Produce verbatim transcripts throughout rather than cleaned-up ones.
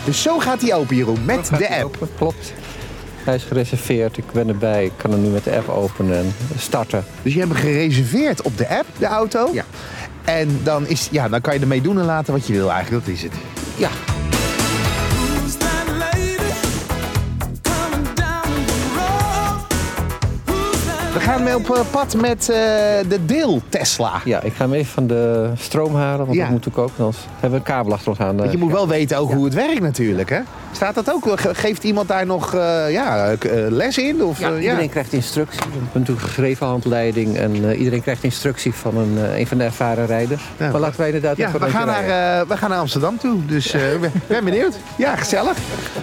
Dus zo gaat hij open, Jeroen, met de app. Open, klopt. Hij is gereserveerd, ik ben erbij. Ik kan hem nu met de app openen en starten. Dus je hebt hem gereserveerd op de app, de auto? Ja. En dan, is, ja, dan kan je ermee doen en laten wat je wil eigenlijk, dat is het. Ja. We gaan mee op pad met uh, de deel Tesla. Ja, ik ga hem even van de stroom halen, want Ja. dat moet natuurlijk ook. Anders hebben we een kabel achter ons aan. Want je moet wel weten ook ja. hoe het werkt natuurlijk, hè? Staat dat ook? Geeft iemand daar nog uh, ja, les in? Of, ja, uh, iedereen ja. krijgt instructie. We hebben natuurlijk een geschreven handleiding en uh, iedereen krijgt instructie van een, uh, een van de ervaren rijders. Ja. Maar laten wij inderdaad ja, even we gaan, naar, uh, we gaan naar Amsterdam toe, dus ik uh, ben benieuwd. Ja, gezellig.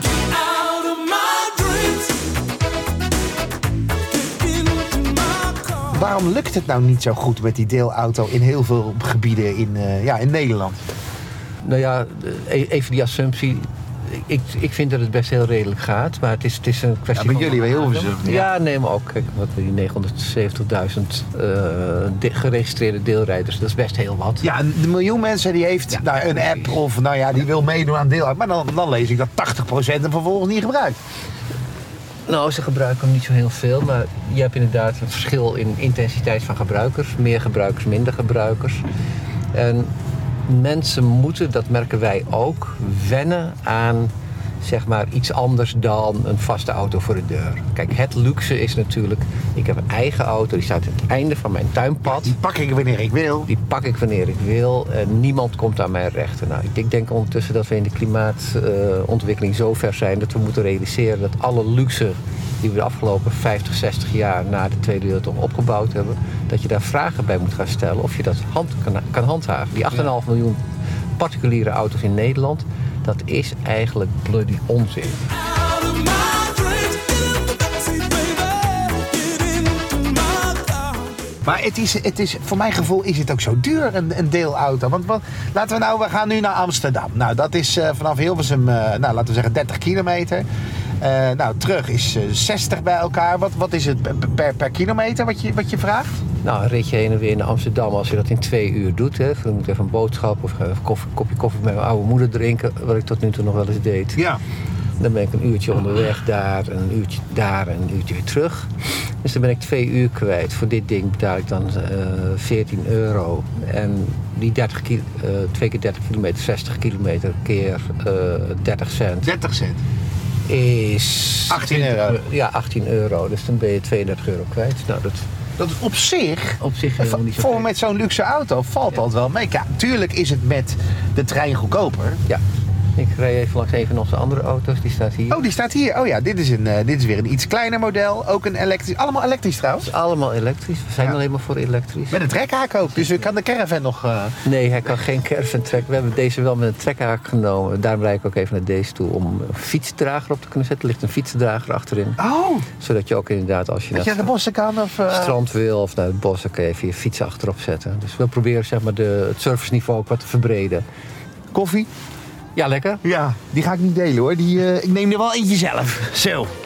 Waarom lukt het nou niet zo goed met die deelauto in heel veel gebieden in, uh, ja, in Nederland? Nou ja, even die assumptie. Ik, ik vind dat het best heel redelijk gaat, maar het is, het is een kwestie ja, van... bij jullie wel heel veel. Ja, ja, nee, maar ook kijk, wat die negenhonderdzeventigduizend uh, de, geregistreerde deelrijders, dat is best heel wat. Ja, een miljoen mensen die heeft ja, nou, een app of nou ja, die wil meedoen aan deelauto. Maar dan, dan lees ik dat tachtig procent hem vervolgens niet gebruikt. Nou, ze gebruiken hem niet zo heel veel, maar je hebt inderdaad een verschil in intensiteit van gebruikers. Meer gebruikers, minder gebruikers. En mensen moeten, dat merken wij ook, wennen aan zeg maar iets anders dan een vaste auto voor de deur. Kijk, het luxe is natuurlijk, ik heb een eigen auto, die staat aan het einde van mijn tuinpad. Die pak ik wanneer ik wil. Die pak ik wanneer ik wil en niemand komt aan mijn rechten. Nou, ik denk ondertussen dat we in de klimaatontwikkeling uh, zo ver zijn dat we moeten realiseren dat alle luxe die we de afgelopen vijftig, zestig jaar na de Tweede Wereldoorlog opgebouwd hebben, dat je daar vragen bij moet gaan stellen of je dat hand, kan, kan handhaven. Die acht komma vijf miljoen particuliere auto's in Nederland, dat is eigenlijk bloody onzin. Maar het is, het is, voor mijn gevoel is het ook zo duur, een, een deelauto. Want wat, laten we nou, we gaan nu naar Amsterdam. Nou, dat is uh, vanaf Hilversum, uh, nou, laten we zeggen dertig kilometer. Uh, nou, terug is uh, zestig bij elkaar. Wat, wat is het per, per kilometer wat je, wat je vraagt? Nou, een ritje heen en weer naar Amsterdam, als je dat in twee uur doet. Hè, dan moet ik even een boodschap of een koffie, kopje koffie met mijn oude moeder drinken. Wat ik tot nu toe nog wel eens deed. Ja. Dan ben ik een uurtje onderweg daar, een uurtje daar en een uurtje weer terug. Dus dan ben ik twee uur kwijt. Voor dit ding betaal ik dan uh, veertien euro. En die dertig kilo, uh, twee keer dertig kilometer, zestig kilometer keer uh, dertig cent. dertig cent? Is... achttien euro. Ja, achttien euro. Dus dan ben je tweeëndertig euro kwijt. Nou, dat... Dat is op zich, op zich helemaal niet zo voor gek. met zo'n luxe auto valt ja. dat wel mee. Ja, tuurlijk is het met de trein goedkoper. Ja. Ik rij even langs een van onze andere auto's, die staat hier. Oh, die staat hier. Oh ja, dit is, een, uh, dit is weer een iets kleiner model. Ook een elektrisch. Allemaal elektrisch trouwens? Het is allemaal elektrisch. We zijn ja. alleen maar voor elektrisch. Met een trekhaak ook. Dus we kan de caravan nog... Uh... Nee, hij kan geen caravan trekken. We hebben deze wel met een trekhaak genomen. Daarom rijd ik ook even naar deze toe om een fietsdrager op te kunnen zetten. Er ligt een fietsdrager achterin. Oh! je ook inderdaad als je dat naar je naar de bossen kan of... Uh... het strand wil of naar het bos, dan kan je even je fiets achterop zetten. Dus we proberen zeg maar de, het serviceniveau ook wat te verbreden. Koffie? Ja, lekker. Ja, die ga ik niet delen hoor. Die, uh, ik neem er wel eentje zelf. Zo.